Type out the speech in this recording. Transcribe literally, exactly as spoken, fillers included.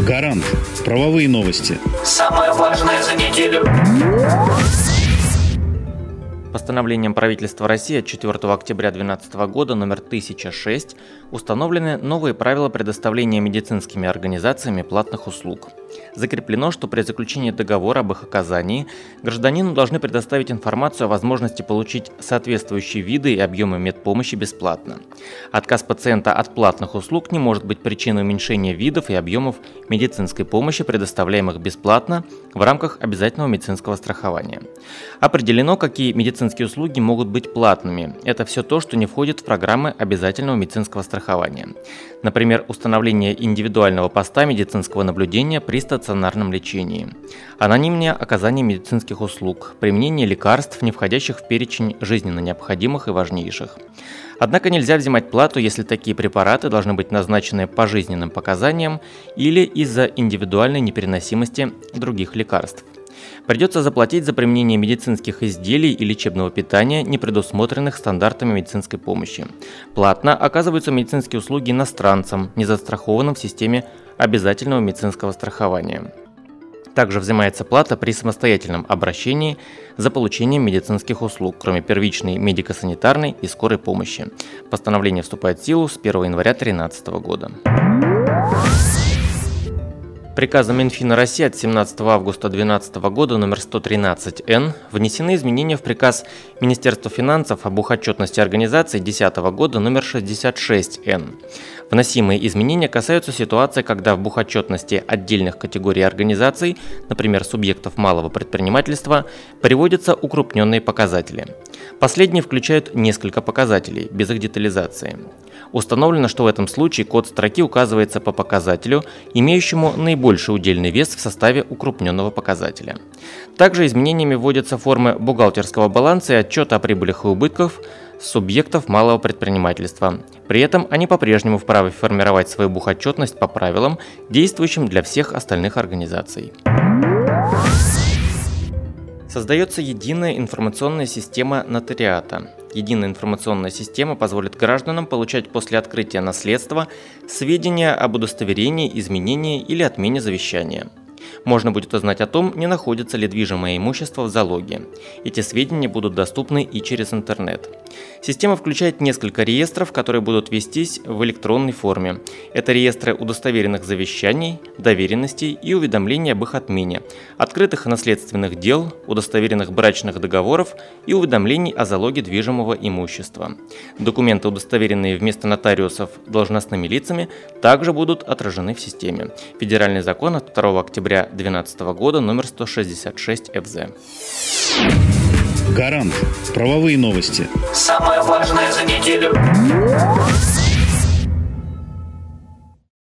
Гарант. Правовые новости. Самое важное за неделю. Постановлением правительства России от четвёртого октября две тысячи двенадцатого года номер тысяча шесть установлены новые правила предоставления медицинскими организациями платных услуг. Закреплено, что при заключении договора об их оказании гражданину должны предоставить информацию о возможности получить соответствующие виды и объемы медпомощи бесплатно. Отказ пациента от платных услуг не может быть причиной уменьшения видов и объемов медицинской помощи, предоставляемых бесплатно в рамках обязательного медицинского страхования. Определено, какие медицинские услуги могут быть платными. Это все то, что не входит в программы обязательного медицинского страхования. Например, установление индивидуального поста медицинского наблюдения при стационарном лечении, анонимное оказание медицинских услуг, применение лекарств, не входящих в перечень жизненно необходимых и важнейших. Однако нельзя взимать плату, если такие препараты должны быть назначены по жизненным показаниям или из-за индивидуальной непереносимости других лекарств. Придется заплатить за применение медицинских изделий и лечебного питания, не предусмотренных стандартами медицинской помощи. Платно оказываются медицинские услуги иностранцам, не застрахованным в системе обязательного медицинского страхования. Также взимается плата при самостоятельном обращении за получением медицинских услуг, кроме первичной медико-санитарной и скорой помощи. Постановление вступает в силу с первого января две тысячи тринадцатого года. Приказом Минфина России от семнадцатого августа две тысячи двенадцатого года номер сто тринадцать эн внесены изменения в приказ Министерства финансов об отчетности организаций две тысячи десятого года номер шестьдесят шесть эн. Вносимые изменения касаются ситуации, когда в бухотчетности отдельных категорий организаций, например, субъектов малого предпринимательства, приводятся укрупненные показатели. Последние включают несколько показателей, без их детализации. Установлено, что в этом случае код строки указывается по показателю, имеющему наибольший удельный вес в составе укрупненного показателя. Также изменениями вводятся формы бухгалтерского баланса и отчета о прибылях и убытках субъектов малого предпринимательства. При этом они по-прежнему вправе формировать свою бухотчетность по правилам, действующим для всех остальных организаций. Создается единая информационная система нотариата. Единая информационная система позволит гражданам получать после открытия наследства сведения об удостоверении, изменении или отмене завещания. Можно будет узнать о том, не находится ли движимое имущество в залоге. Эти сведения будут доступны и через интернет. Система включает несколько реестров, которые будут вестись в электронной форме. Это реестры удостоверенных завещаний, доверенностей и уведомлений об их отмене, открытых наследственных дел, удостоверенных брачных договоров и уведомлений о залоге движимого имущества. Документы, удостоверенные вместо нотариусов должностными лицами, также будут отражены в системе. Федеральный закон от второго октября две тысячи двенадцатого года номер сто шестьдесят шесть эф зэ. Гарант. Правовые новости. Самое важное за неделю.